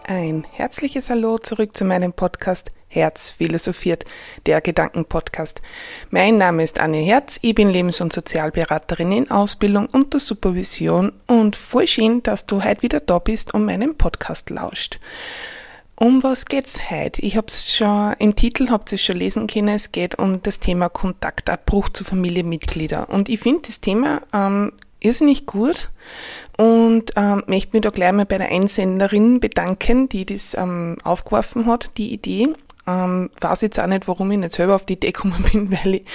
Ein herzliches Hallo zurück zu meinem Podcast Herz philosophiert, der Gedankenpodcast. Mein Name ist Anja Herz, ich bin Lebens- und Sozialberaterin in Ausbildung unter Supervision und voll schön, dass du heute wieder da bist und meinen Podcast lauscht. Um was geht's heute? Ich hab's schon, im Titel habt ihr es schon lesen können, es geht um das Thema Kontaktabbruch zu Familienmitgliedern. Und ich finde das Thema irrsinnig gut und möchte mich da gleich mal bei der Einsenderin bedanken, die das aufgeworfen hat, die Idee. Weiß jetzt auch nicht, warum ich nicht selber auf die Idee gekommen bin, weil ich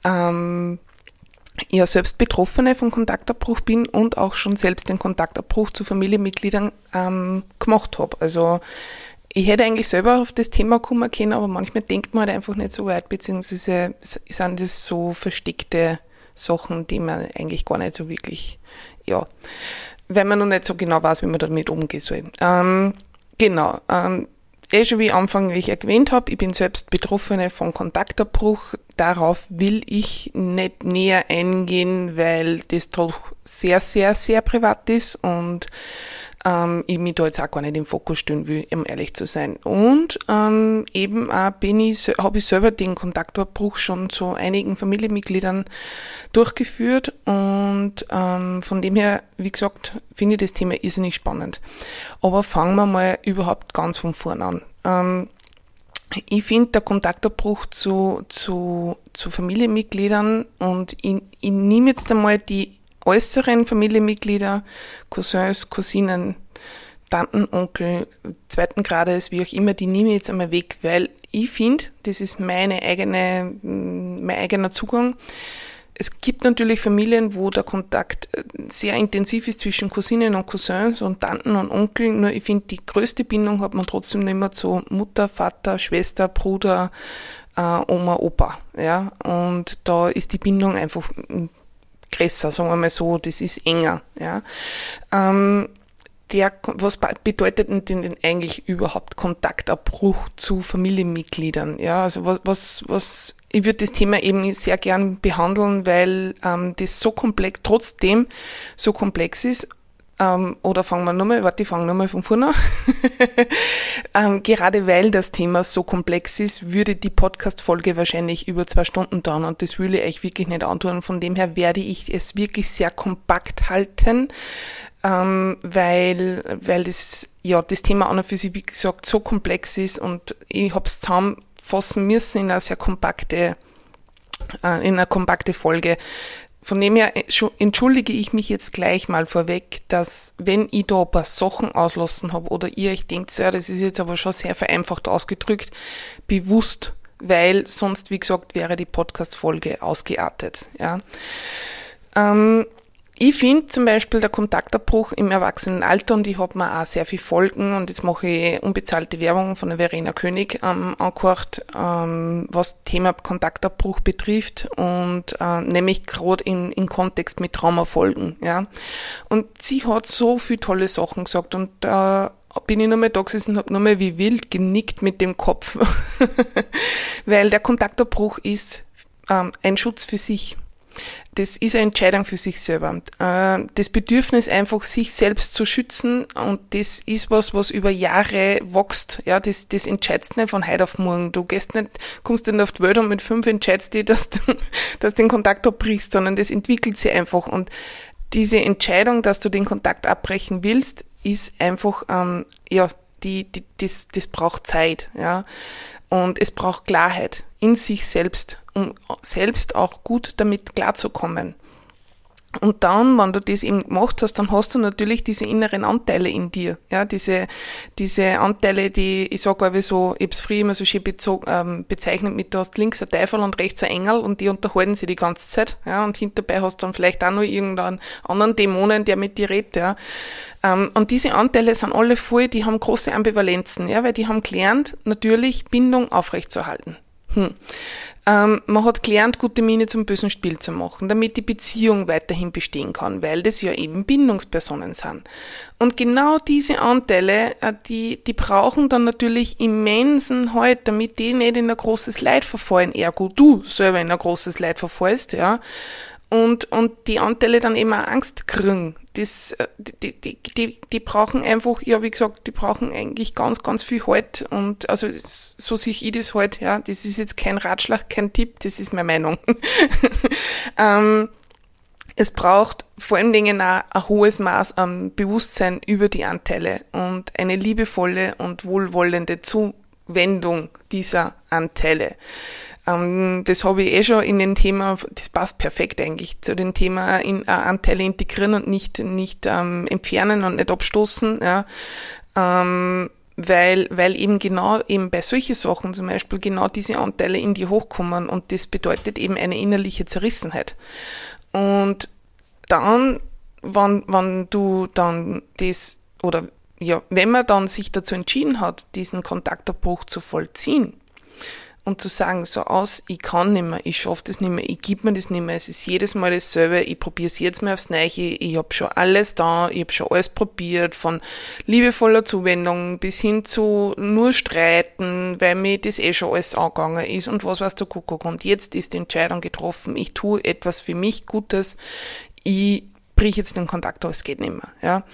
ja selbst Betroffene von Kontaktabbruch bin und auch schon selbst den Kontaktabbruch zu Familienmitgliedern gemacht habe. Also ich hätte eigentlich selber auf das Thema kommen können, aber manchmal denkt man halt einfach nicht so weit, beziehungsweise sind das so versteckte Sachen, die man eigentlich gar nicht so wirklich, ja, weil man noch nicht so genau weiß, wie man damit umgehen soll. Schon wie ich anfänglich erwähnt habe, ich bin selbst Betroffene von Kontaktabbruch. Darauf will ich nicht näher eingehen, weil das doch sehr, sehr, sehr privat ist und ich mich da jetzt auch gar nicht im Fokus stellen will, um ehrlich zu sein. Und eben auch habe ich selber den Kontaktabbruch schon zu einigen Familienmitgliedern durchgeführt und von dem her, wie gesagt, finde ich das Thema irrsinnig spannend. Aber fangen wir mal überhaupt ganz von vorne an. Ich finde, der Kontaktabbruch zu Familienmitgliedern und ich nehme jetzt einmal die äußeren Familienmitglieder, Cousins, Cousinen, Tanten, Onkel, zweiten Grades, wie auch immer, die nehme ich jetzt einmal weg, weil ich finde, das ist mein eigener Zugang. Es gibt natürlich Familien, wo der Kontakt sehr intensiv ist zwischen Cousinen und Cousins und Tanten und Onkeln, nur ich finde, die größte Bindung hat man trotzdem nicht mehr zu Mutter, Vater, Schwester, Bruder, Oma, Opa, ja, und da ist die Bindung einfach größer, sagen wir mal so, das ist enger, ja. Was bedeutet denn eigentlich überhaupt Kontaktabbruch zu Familienmitgliedern? Ja, also was, ich würde das Thema eben sehr gern behandeln, weil das trotzdem so komplex ist. Oder fangen wir nochmal von vorne an. Gerade weil das Thema so komplex ist, würde die Podcast-Folge wahrscheinlich über 2 Stunden dauern und das will ich euch wirklich nicht antun. Von dem her werde ich es wirklich sehr kompakt halten, weil das Thema an und für sich, wie gesagt, so komplex ist und ich habe es zusammenfassen müssen in eine kompakte Folge. Von dem her entschuldige ich mich jetzt gleich mal vorweg, dass wenn ich da ein paar Sachen auslassen habe oder ihr euch denkt, ja, das ist jetzt aber schon sehr vereinfacht ausgedrückt, bewusst, weil sonst, wie gesagt, wäre die Podcast-Folge ausgeartet. Ja. Ich finde zum Beispiel der Kontaktabbruch im Erwachsenenalter, und ich habe mir auch sehr viel Folgen, und jetzt mache ich unbezahlte Werbung von der Verena König angehört, was Thema Kontaktabbruch betrifft, und nämlich gerade in Kontext mit Traumafolgen. Ja. Und sie hat so viele tolle Sachen gesagt, und da bin ich nochmal da gesessen und habe nochmal wie wild genickt mit dem Kopf, weil der Kontaktabbruch ist ein Schutz für sich. Das ist eine Entscheidung für sich selber. Das Bedürfnis einfach, sich selbst zu schützen, und das ist was über Jahre wächst. Ja, das entscheidest nicht von heute auf morgen. Du kommst nicht auf die Welt und mit 5 entscheidest dich, dass du den Kontakt abbrichst, sondern das entwickelt sich einfach. Und diese Entscheidung, dass du den Kontakt abbrechen willst, ist einfach, das braucht Zeit, ja. Und es braucht Klarheit in sich selbst, um selbst auch gut damit klarzukommen. Und dann, wenn du das eben gemacht hast, dann hast du natürlich diese inneren Anteile in dir. Ja, diese Anteile, die, ich sage aber so, ich hab's früher immer so schön bezeichnet mit, du hast links ein Teufel und rechts ein Engel, und die unterhalten sich die ganze Zeit. Ja, und hinterbei hast du dann vielleicht auch noch irgendeinen anderen Dämonen, der mit dir redet, ja. Und diese Anteile sind alle voll, die haben große Ambivalenzen, ja, weil die haben gelernt, natürlich Bindung aufrechtzuerhalten. Man hat gelernt, gute Miene zum bösen Spiel zu machen, damit die Beziehung weiterhin bestehen kann, weil das ja eben Bindungspersonen sind. Und genau diese Anteile, die brauchen dann natürlich immensen Halt, damit die nicht in ein großes Leid verfallen, ergo du selber in ein großes Leid verfallst, ja. und die Anteile dann eben auch Angst kriegen. Die brauchen einfach, ja, wie gesagt, die brauchen eigentlich ganz, ganz viel Halt und also so sehe ich das halt, ja. Das ist jetzt kein Ratschlag, kein Tipp, das ist meine Meinung. Es braucht vor allen Dingen auch ein hohes Maß an Bewusstsein über die Anteile und eine liebevolle und wohlwollende Zuwendung dieser Anteile. Das habe ich schon in dem Thema, das passt perfekt eigentlich zu dem Thema Anteile integrieren und nicht entfernen und nicht abstoßen, ja. Weil eben genau eben bei solchen Sachen zum Beispiel genau diese Anteile in dir hochkommen und das bedeutet eben eine innerliche Zerrissenheit. Und dann, wenn du dann das, oder ja, wenn man dann sich dazu entschieden hat, diesen Kontaktabbruch zu vollziehen und zu sagen, so aus, ich kann nicht mehr, ich schaffe das nicht mehr, ich gebe mir das nicht mehr, es ist jedes Mal dasselbe, ich probiere es jetzt mal aufs Neue, ich habe schon alles da, ich habe schon alles probiert, von liebevoller Zuwendung bis hin zu nur streiten, weil mir das schon alles angegangen ist und was weiß der Kuckuck. Und jetzt ist die Entscheidung getroffen, ich tue etwas für mich Gutes, ich brich jetzt den Kontakt, aber es geht nicht mehr, ja.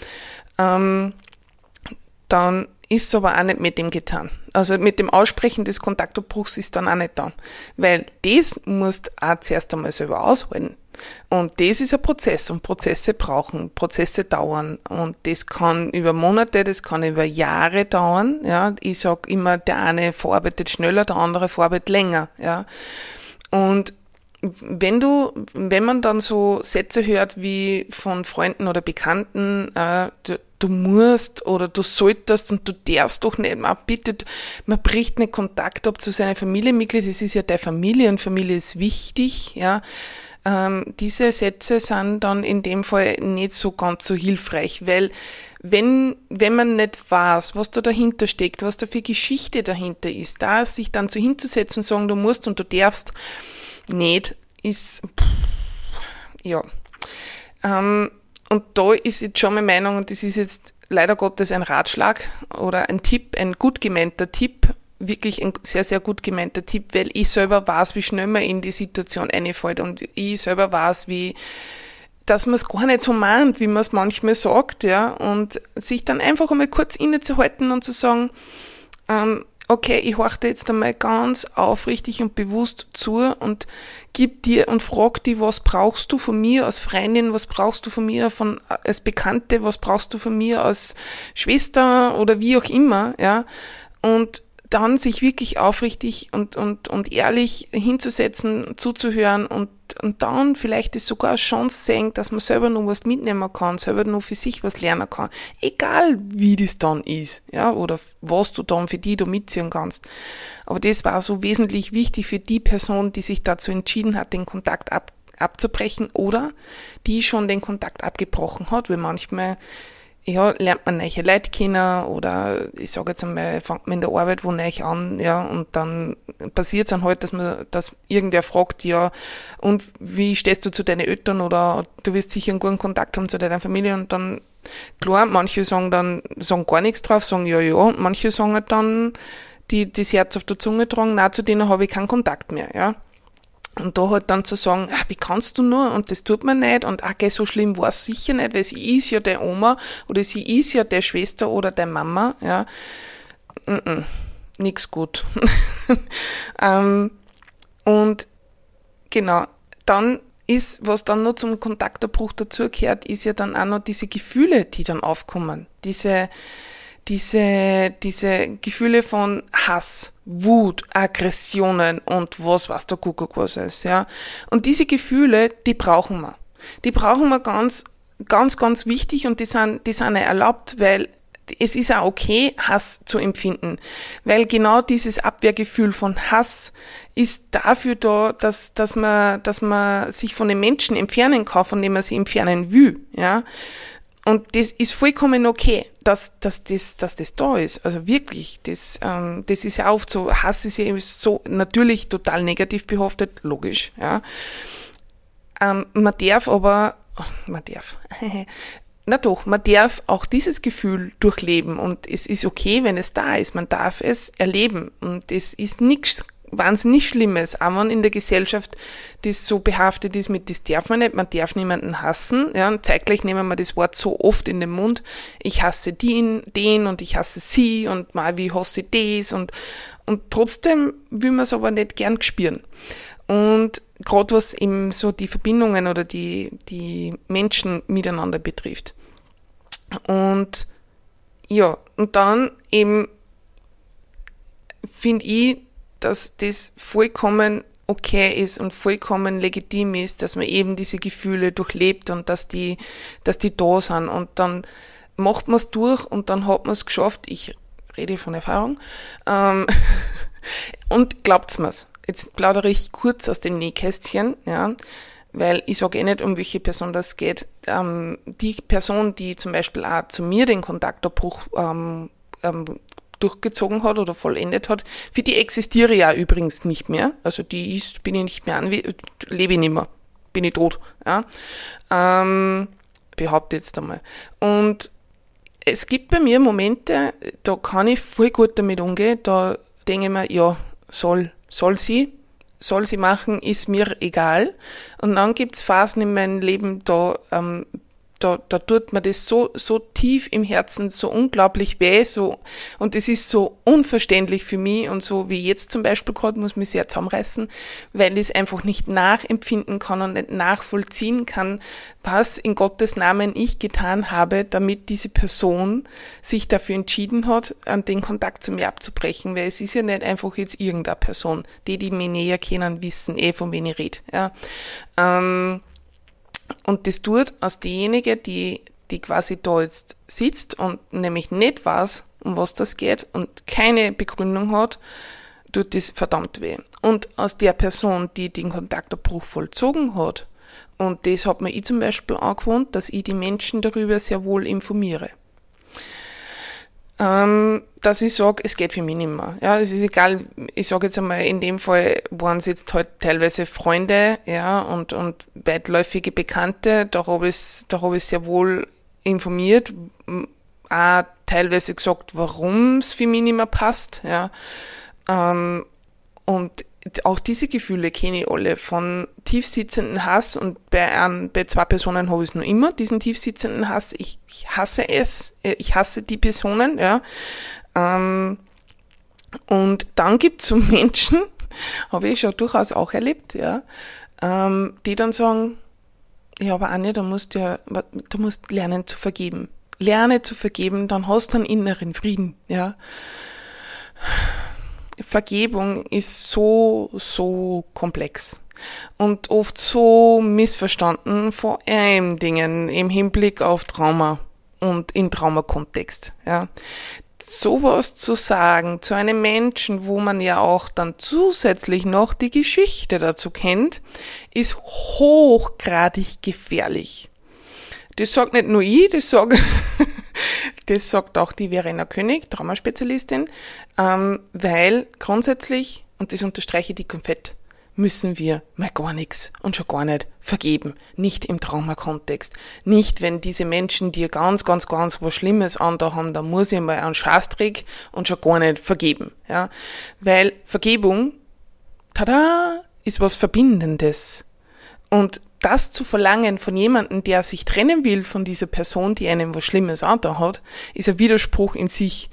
Dann ist es aber auch nicht mit dem getan. Also mit dem Aussprechen des Kontaktabbruchs ist dann auch nicht da. Weil das musst du auch zuerst einmal selber aushalten. Und das ist ein Prozess und Prozesse dauern und das kann über Monate, das kann über Jahre dauern, ja. Ich sag immer, der eine verarbeitet schneller, der andere verarbeitet länger, ja. Und wenn man dann so Sätze hört wie von Freunden oder Bekannten, du musst oder du solltest und du darfst doch nicht, man bricht nicht Kontakt ab zu seinen Familienmitgliedern, das ist ja deine Familie und Familie ist wichtig, ja. Diese Sätze sind dann in dem Fall nicht so ganz so hilfreich, weil wenn man nicht weiß, was da dahinter steckt, was da für Geschichte dahinter ist, da sich dann so hinzusetzen und sagen, du musst und du darfst, nicht, ist, ja. Und da ist jetzt schon meine Meinung, und das ist jetzt leider Gottes ein Ratschlag oder ein Tipp, ein gut gemeinter Tipp, wirklich ein sehr, sehr gut gemeinter Tipp, weil ich selber weiß, wie schnell man in die Situation reinfällt und ich selber weiß, dass man es gar nicht so meint, wie man es manchmal sagt, ja, und sich dann einfach einmal kurz innezuhalten und zu sagen, okay, ich horche jetzt einmal ganz aufrichtig und bewusst zu und gib dir und frag dich, was brauchst du von mir als Freundin, was brauchst du von mir als Bekannte, was brauchst du von mir als Schwester oder wie auch immer, ja, und dann sich wirklich aufrichtig und ehrlich hinzusetzen, zuzuhören und dann vielleicht ist sogar eine Chance sehen, dass man selber noch was mitnehmen kann, selber noch für sich was lernen kann. Egal wie das dann ist, ja, oder was du dann für die da mitziehen kannst. Aber das war so wesentlich wichtig für die Person, die sich dazu entschieden hat, den Kontakt abzubrechen oder die schon den Kontakt abgebrochen hat, weil manchmal ja, lernt man neue Leute kennen oder ich sage jetzt einmal, fängt man in der Arbeit wo neu an, ja, und dann passiert es dann halt, dass irgendwer fragt, ja, und wie stehst du zu deinen Eltern oder du wirst sicher einen guten Kontakt haben zu deiner Familie und dann, klar, manche sagen gar nichts drauf, sagen ja, und manche sagen halt dann, die das Herz auf der Zunge tragen, na, zu denen habe ich keinen Kontakt mehr, ja. Und da halt dann zu sagen, wie kannst du nur? Und das tut man nicht. Und okay, so schlimm war es sicher nicht, weil sie ist ja der Oma oder sie ist ja der Schwester oder der Mama, ja. Nix gut. Und genau, dann ist, was dann noch zum Kontaktabbruch dazugehört, ist ja dann auch noch diese Gefühle, die dann aufkommen. Diese Gefühle von Hass, Wut, Aggressionen und was weiß der Kuckuck was ist, ja. Und diese Gefühle, die brauchen wir. Die brauchen wir ganz, ganz, ganz wichtig und die sind auch erlaubt, weil es ist auch okay, Hass zu empfinden. Weil genau dieses Abwehrgefühl von Hass ist dafür da, dass man sich von den Menschen entfernen kann, von dem man sich entfernen will, ja. Und das ist vollkommen okay, dass das da ist. Also wirklich, das ist ja oft so, Hass ist ja so natürlich total negativ behaftet, logisch, ja. Man darf auch dieses Gefühl durchleben und es ist okay, wenn es da ist. Man darf es erleben und es ist nichts wahnsinnig Schlimmes, auch wenn in der Gesellschaft das so behaftet ist mit, das darf man darf niemanden hassen, ja, und zeitgleich nehmen wir das Wort so oft in den Mund, ich hasse den und ich hasse sie und mal wie hasse ich das und trotzdem will man es aber nicht gern spüren. Und gerade was eben so die Verbindungen oder die Menschen miteinander betrifft. Und ja, und dann eben finde ich, dass das vollkommen okay ist und vollkommen legitim ist, dass man eben diese Gefühle durchlebt und dass die da sind. Und dann macht man es durch und dann hat man es geschafft. Ich rede von Erfahrung. Und glaubt's mir's. Jetzt plaudere ich kurz aus dem Nähkästchen, ja, weil ich sage nicht, um welche Person das geht. Die Person, die zum Beispiel auch zu mir den Kontaktabbruch durchgezogen hat oder vollendet hat, für die existiere ich ja übrigens nicht mehr. Also bin ich nicht mehr lebe ich nicht mehr. Bin ich tot. Ja. Behaupte jetzt einmal. Und es gibt bei mir Momente, da kann ich voll gut damit umgehen, da denke ich mir, ja, soll sie machen, ist mir egal. Und dann gibt's Phasen in meinem Leben, da tut mir das so tief im Herzen, so unglaublich weh, und das ist so unverständlich für mich und so wie jetzt zum Beispiel gerade, muss mich sehr zusammenreißen, weil ich es einfach nicht nachempfinden kann und nicht nachvollziehen kann, was in Gottes Namen ich getan habe, damit diese Person sich dafür entschieden hat, an den Kontakt zu mir abzubrechen, weil es ist ja nicht einfach jetzt irgendeine Person, die mich näher kennen, wissen von wen ich rede, ja. Und das tut aus diejenige, die quasi da jetzt sitzt und nämlich nicht weiß, um was das geht und keine Begründung hat, tut das verdammt weh. Und aus der Person, die den Kontaktabbruch vollzogen hat, und das hat mir ich zum Beispiel angewohnt, dass ich die Menschen darüber sehr wohl informiere. Dass ich sage, es geht für mich nicht mehr. Ja, es ist egal, ich sage jetzt einmal, in dem Fall waren es jetzt halt teilweise Freunde, ja, und weitläufige Bekannte, da habe ich sehr wohl informiert, auch teilweise gesagt, warum es für mich nicht mehr passt, ja, und auch diese Gefühle kenne ich alle, von tiefsitzenden Hass, und bei zwei Personen habe ich es noch immer, diesen tiefsitzenden Hass, ich hasse es, ich hasse die Personen, ja, und dann gibt es so Menschen, habe ich schon durchaus auch erlebt, ja, die dann sagen, ja, aber Anja, du musst lernen zu vergeben. Lerne zu vergeben, dann hast du einen inneren Frieden, ja. Vergebung ist so komplex und oft so missverstanden, vor allem Dingen im Hinblick auf Trauma und im Traumakontext, ja. Sowas zu sagen zu einem Menschen, wo man ja auch dann zusätzlich noch die Geschichte dazu kennt, ist hochgradig gefährlich. Das sagt nicht nur ich, das sagt auch die Verena König, Traumaspezialistin, weil grundsätzlich, und das unterstreiche ich dick und fett, müssen wir mal gar nichts und schon gar nicht vergeben. Nicht im Traumakontext. Nicht, wenn diese Menschen dir ganz was Schlimmes an da haben, dann muss ich mal einen Scheißdreck und schon gar nicht vergeben. Ja? Weil Vergebung, tada, ist was Verbindendes. Und das zu verlangen von jemandem, der sich trennen will von dieser Person, die einem was Schlimmes an hat, ist ein Widerspruch in sich.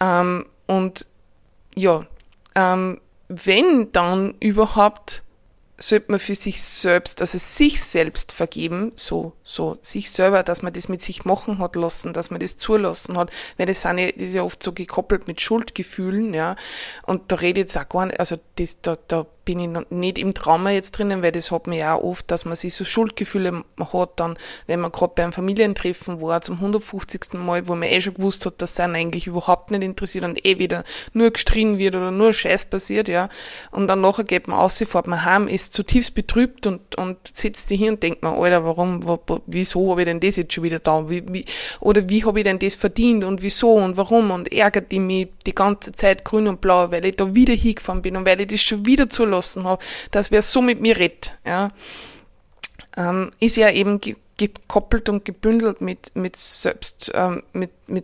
Wenn dann überhaupt, sollte man für sich selbst, also sich selbst vergeben, so sich selber, dass man das mit sich machen hat lassen, dass man das zulassen hat, weil das ist ja oft so gekoppelt mit Schuldgefühlen, ja, und da rede ich jetzt auch gar nicht, also da bin ich noch nicht im Trauma jetzt drinnen, weil das hat man ja auch oft, dass man sich so Schuldgefühle hat, dann, wenn man gerade bei einem Familientreffen war, zum 150. Mal, wo man schon gewusst hat, dass es einen eigentlich überhaupt nicht interessiert und wieder nur gestritten wird oder nur Scheiß passiert, ja, und dann nachher geht man raus, fährt man heim, ist zutiefst betrübt und sitzt sich hier und denkt man, Alter, wieso habe ich denn das jetzt schon wieder da, wie habe ich denn das verdient und wieso und warum, und ärgert die mich die ganze Zeit grün und blau, weil ich da wieder hingefahren bin und weil ich das schon wieder zulassen habe, dass wer so mit mir redet, ja, ist ja eben gekoppelt und gebündelt mit selbst,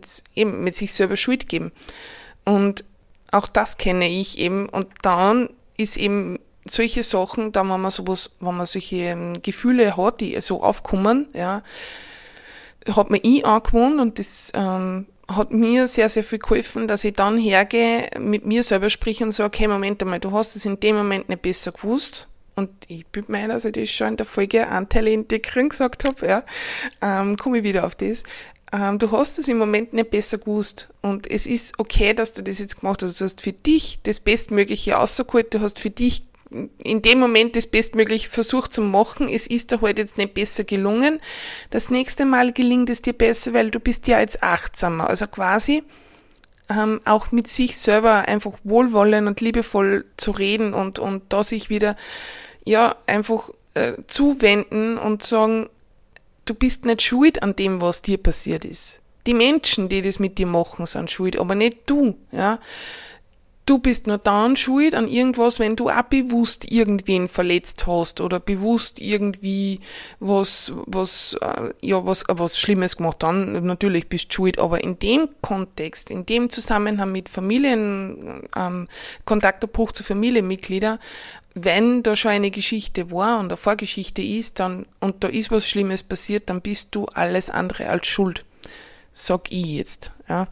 mit sich selber Schuld geben. Und auch das kenne ich eben, und dann ist eben solche Sachen, dann wenn man solche Gefühle hat, die so aufkommen, ja, hat mir angewohnt und das hat mir sehr, sehr viel geholfen, dass ich dann hergehe, mit mir selber sprich und sage, okay, Moment einmal, du hast es in dem Moment nicht besser gewusst. Und ich bilde mir ein, dass ich das schon in der Folge Anteile integrieren gesagt habe, ja, komme ich wieder auf das. Du hast es im Moment nicht besser gewusst und es ist okay, dass du das jetzt gemacht hast. Du hast für dich das Bestmögliche rausgeholt, du hast für dich in dem Moment das Bestmögliche versucht zu machen. Es ist dir halt jetzt nicht besser gelungen. Das nächste Mal gelingt es dir besser, weil du bist ja jetzt achtsamer. Also quasi auch mit sich selber einfach wohlwollend und liebevoll zu reden und da sich wieder ja einfach zuwenden und sagen, du bist nicht schuld an dem, was dir passiert ist. Die Menschen, die das mit dir machen, sind schuld, aber nicht du, ja. Du bist nur dann schuld an irgendwas, wenn du auch bewusst irgendwen verletzt hast oder bewusst irgendwie was Schlimmes gemacht, dann natürlich bist du schuld, aber in dem Kontext, in dem Zusammenhang mit Kontaktabbruch zu Familienmitgliedern, wenn da schon eine Geschichte war und eine Vorgeschichte ist, dann, und da ist was Schlimmes passiert, dann bist du alles andere als schuld. Sag ich jetzt, ja.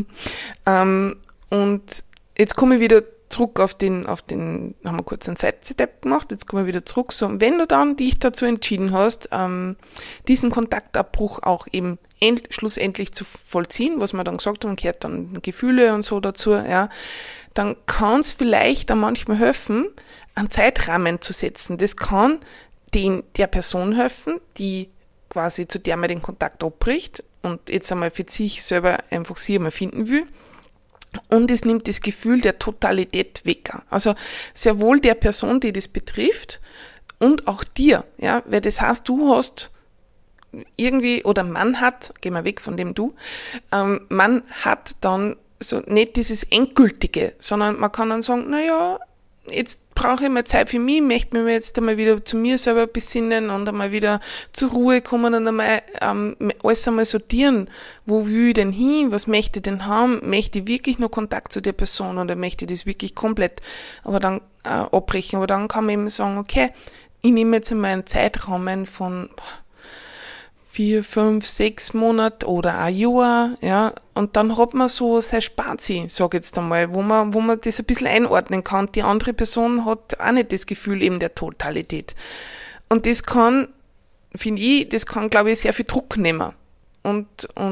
Und jetzt komme ich wieder zurück haben wir kurz einen Seitenstep gemacht, jetzt kommen wir wieder zurück, so, wenn du dann dich dazu entschieden hast, diesen Kontaktabbruch auch eben schlussendlich zu vollziehen, was wir dann gesagt haben, gehört dann Gefühle und so dazu, ja, dann kann es vielleicht dann manchmal helfen, einen Zeitrahmen zu setzen. Das kann der Person helfen, die quasi zu der man den Kontakt abbricht und jetzt einmal für sich selber einfach sie einmal finden will. Und es nimmt das Gefühl der Totalität weg. Also sehr wohl der Person, die das betrifft und auch dir, ja, weil das heißt, du hast irgendwie, oder man hat, gehen wir weg von dem du, man hat dann so nicht dieses Endgültige, sondern man kann dann sagen, naja, jetzt brauche ich mal Zeit für mich, möchte mich jetzt einmal wieder zu mir selber besinnen und einmal wieder zur Ruhe kommen und einmal alles einmal sortieren. Wo will ich denn hin? Was möchte ich denn haben? Möchte ich wirklich nur Kontakt zu der Person oder möchte ich das wirklich komplett abbrechen? Aber dann kann man eben sagen, okay, ich nehme jetzt einmal einen Zeitrahmen von 4, 5, 6 Monate oder ein Jahr, ja, und dann hat man so sein Spazi, sag ich jetzt einmal, wo man das ein bisschen einordnen kann. Die andere Person hat auch nicht das Gefühl eben der Totalität. Und das kann, glaube ich, sehr viel Druck nehmen und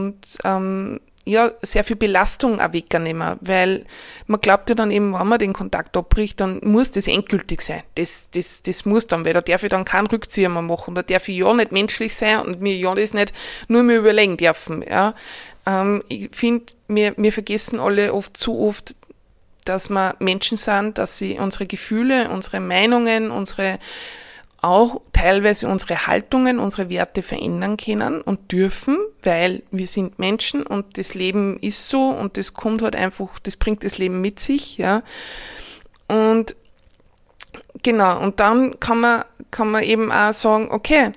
sehr viel Belastung auch wegnehmen, weil man glaubt ja dann eben, wenn man den Kontakt abbricht, dann muss das endgültig sein. Das muss dann, weil da darf ich dann keinen Rückzieher mehr machen, da darf ich ja nicht menschlich sein und mir ja das nicht nur mehr überlegen dürfen, ja. Ich finde, wir vergessen alle zu oft, dass wir Menschen sind, dass sie unsere Gefühle, unsere Meinungen, auch teilweise unsere Haltungen, unsere Werte verändern können und dürfen, weil wir sind Menschen und das Leben ist so und das kommt halt einfach, das bringt das Leben mit sich, ja. Und genau, und dann kann man eben auch sagen, okay,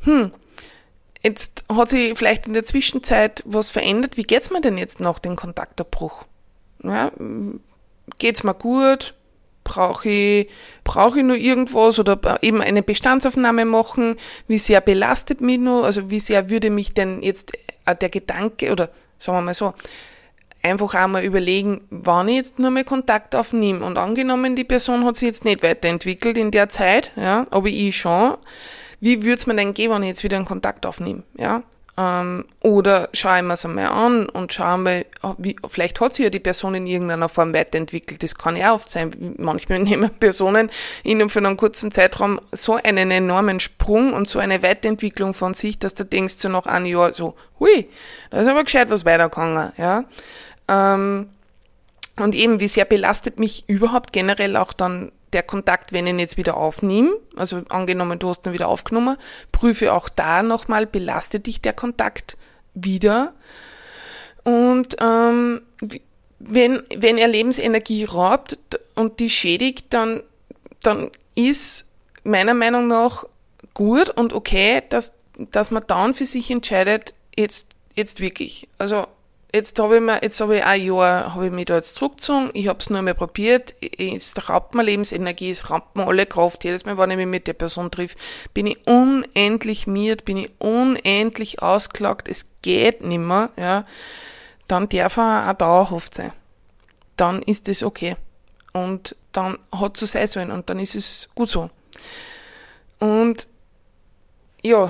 jetzt hat sich vielleicht in der Zwischenzeit was verändert, wie geht's mir denn jetzt nach dem Kontaktabbruch? Ja, geht's mir gut? Brauche ich nur irgendwas oder eben eine Bestandsaufnahme machen? Wie sehr belastet mich noch? Also wie sehr würde mich denn jetzt der Gedanke oder sagen wir mal so, einfach auch mal überlegen, wann ich jetzt nur mal Kontakt aufnehme und angenommen, die Person hat sich jetzt nicht weiterentwickelt in der Zeit, ja, aber ich schon. Wie würde es mir denn gehen, wenn ich jetzt wieder einen Kontakt aufnehme, ja? Oder schaue ich mir es einmal an und schaue mal, vielleicht hat sich ja die Person in irgendeiner Form weiterentwickelt. Das kann ja oft sein. Manchmal nehmen Personen in für einen kurzen Zeitraum so einen enormen Sprung und so eine Weiterentwicklung von sich, dass du denkst, so nach einem Jahr so, hui, da ist aber gescheit was weitergegangen, ja. Und eben, wie sehr belastet mich überhaupt generell auch dann der Kontakt, wenn ich ihn jetzt wieder aufnehme, also angenommen, du hast ihn wieder aufgenommen, prüfe auch da nochmal, belastet dich der Kontakt wieder? Und wenn er Lebensenergie raubt und die schädigt, dann ist meiner Meinung nach gut und okay, dass man dann für sich entscheidet, jetzt wirklich. Also jetzt habe ich ein Jahr, habe ich mich da jetzt zurückgezogen, ich habe es nur mal probiert, es raubt mir Lebensenergie, es raubt mir alle Kraft, jedes Mal, wenn ich mich mit der Person triff, bin ich unendlich miert, bin ich unendlich ausgelaugt, es geht nimmer, ja, dann darf er auch dauerhaft sein. Dann ist das okay. Und dann hat es so sein sollen und dann ist es gut so. Und ja,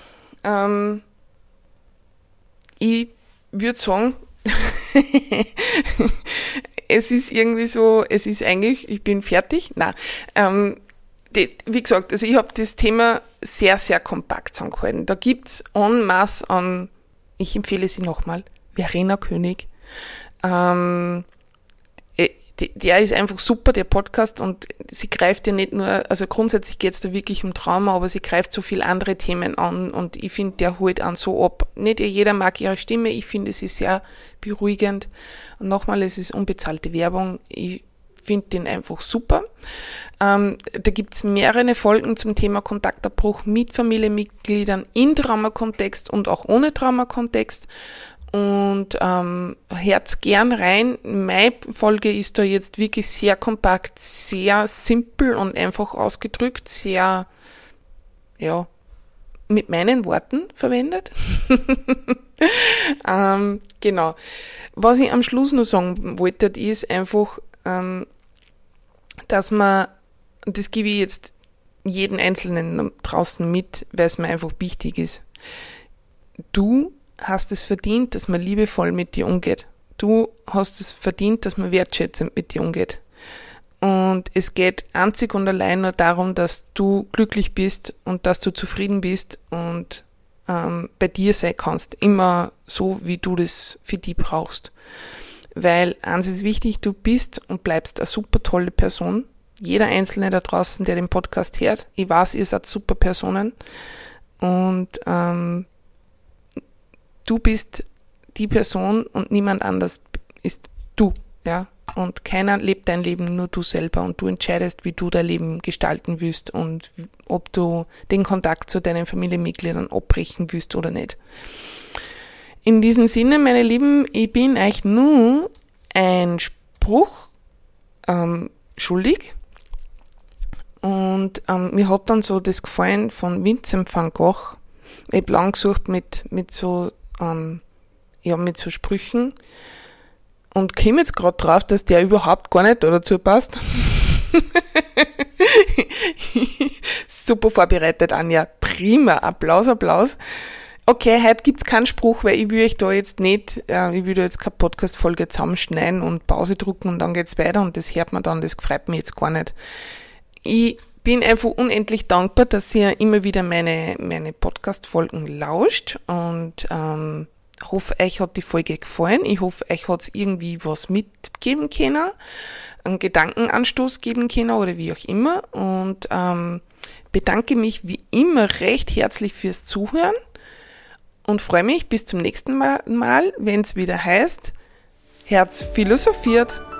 ich würde sagen, es ist irgendwie so, es ist eigentlich, ich bin fertig. Nein, wie gesagt, also ich habe das Thema sehr, sehr kompakt zusammengehalten. Da gibt's en masse an, ich empfehle sie nochmal, Verena König. Der ist einfach super, der Podcast, und sie greift ja nicht nur, also grundsätzlich geht's da wirklich um Trauma, aber sie greift so viele andere Themen an und ich finde, der holt an so ab. Nicht jeder mag ihre Stimme, ich finde, es ist sehr beruhigend. Und nochmal, es ist unbezahlte Werbung, ich finde den einfach super. Da gibt's mehrere Folgen zum Thema Kontaktabbruch mit Familienmitgliedern in Traumakontext und auch ohne Traumakontext. Und hört's gern rein. Meine Folge ist da jetzt wirklich sehr kompakt, sehr simpel und einfach ausgedrückt, sehr, ja, mit meinen Worten verwendet. Genau. Was ich am Schluss noch sagen wollte, ist einfach, dass man, das gebe ich jetzt jeden Einzelnen draußen mit, weil es mir einfach wichtig ist. Du hast es verdient, dass man liebevoll mit dir umgeht. Du hast es verdient, dass man wertschätzend mit dir umgeht. Und es geht einzig und allein nur darum, dass du glücklich bist und dass du zufrieden bist und bei dir sein kannst. Immer so, wie du das für dich brauchst. Weil eins ist wichtig, du bist und bleibst eine super tolle Person. Jeder Einzelne da draußen, der den Podcast hört, ich weiß, ihr seid super Personen. Und du bist die Person und niemand anders ist du, ja. Und keiner lebt dein Leben, nur du selber. Und du entscheidest, wie du dein Leben gestalten willst und ob du den Kontakt zu deinen Familienmitgliedern abbrechen willst oder nicht. In diesem Sinne, meine Lieben, ich bin euch nur ein Spruch schuldig. Und mir hat dann so das gefallen von Vincent van Gogh. Ich habe lang gesucht mit so Sprüchen und komme jetzt gerade drauf, dass der überhaupt gar nicht dazu passt. Super vorbereitet, Anja. Prima. Applaus. Okay, heute gibt's keinen Spruch, weil ich will euch da jetzt nicht, ich will da jetzt keine Podcast-Folge zusammenschneiden und Pause drücken und dann geht's weiter und das hört man dann, das freut mich jetzt gar nicht. Ich bin einfach unendlich dankbar, dass ihr immer wieder meine Podcast-Folgen lauscht und hoffe, euch hat die Folge gefallen. Ich hoffe, euch hat's irgendwie was mitgeben können, einen Gedankenanstoß geben können oder wie auch immer und bedanke mich wie immer recht herzlich fürs Zuhören und freue mich bis zum nächsten Mal, wenn es wieder heißt, Herz philosophiert.